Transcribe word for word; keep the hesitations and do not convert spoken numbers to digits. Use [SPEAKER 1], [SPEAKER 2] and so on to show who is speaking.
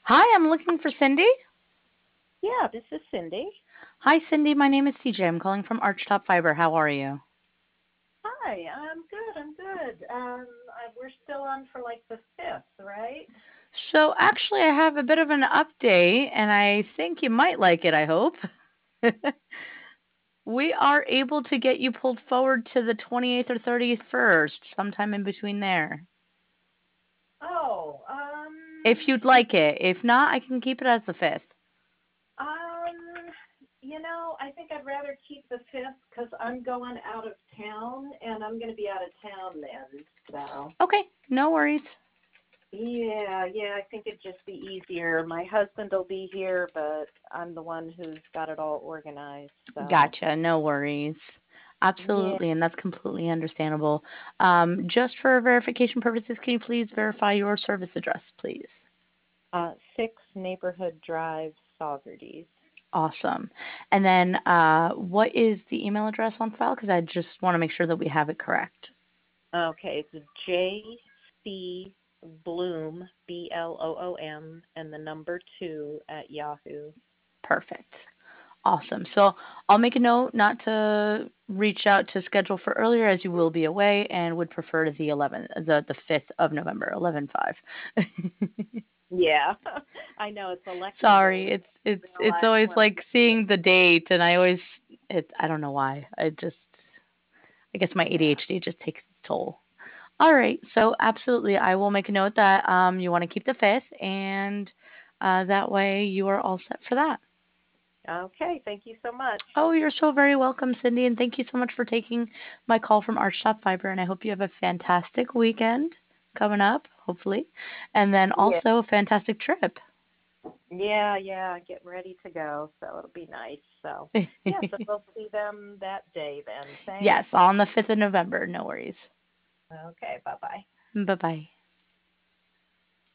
[SPEAKER 1] Hi, I'm looking for Cindy.
[SPEAKER 2] Yeah, this is Cindy.
[SPEAKER 1] Hi, Cindy. My name is C J. I'm calling from Archtop Fiber. How are you?
[SPEAKER 2] Hi, I'm good. I'm good. Um, I, we're still on for like the fifth, right?
[SPEAKER 1] So, actually, I have a bit of an update, and I think you might like it, I hope. We are able to get you pulled forward to the twenty-eighth or thirty-first, sometime in between there.
[SPEAKER 2] Oh, um,
[SPEAKER 1] If you'd like it. If not, I can keep it as the fifth.
[SPEAKER 2] um, you know, I think I'd rather keep the fifth because I'm going out of town and I'm going to be out of town then. So,
[SPEAKER 1] Okay, no worries.
[SPEAKER 2] yeah, yeah, I think it'd just be easier. My husband will be here, but I'm the one who's got it all organized. So,
[SPEAKER 1] Gotcha, no worries.
[SPEAKER 2] yeah.
[SPEAKER 1] Absolutely, and that's completely understandable. Um, just for verification purposes, can you please verify your service address, please?
[SPEAKER 2] Uh, six Neighborhood Drive, Saugerties.
[SPEAKER 1] Awesome. And then uh, what is the email address on file? Because I just want to make sure that we have it correct.
[SPEAKER 2] Okay, it's J C Bloom, B L O O M, and the number two at Yahoo.
[SPEAKER 1] Perfect. Awesome. So I'll make a note not to reach out to schedule for earlier as you will be away and would prefer the eleventh, the, the fifth of November, eleven five.
[SPEAKER 2] Yeah, I know it's election day.
[SPEAKER 1] Sorry, it's it's it's
[SPEAKER 2] Realize
[SPEAKER 1] always
[SPEAKER 2] when I'm
[SPEAKER 1] like
[SPEAKER 2] gonna
[SPEAKER 1] seeing the date and I always it I don't know why. I just I guess my
[SPEAKER 2] be. Yeah.
[SPEAKER 1] A D H D just takes its toll. All right, so absolutely, I will make a note that um, you want to keep the fifth, and uh, that way you are all set for that.
[SPEAKER 2] Okay, thank you so much.
[SPEAKER 1] Oh, you're so very welcome, Cindy, and thank you so much for taking my call from Archtop Fiber. And I hope you have a fantastic weekend coming up, hopefully, and then
[SPEAKER 2] Yeah,
[SPEAKER 1] also a fantastic trip.
[SPEAKER 2] yeah, yeah. Getting ready to go, so it'll be nice. So, yeah, so we'll see them that day then. Thanks.
[SPEAKER 1] Yes, on the fifth of November. No worries.
[SPEAKER 2] Okay, bye bye.
[SPEAKER 1] Bye bye.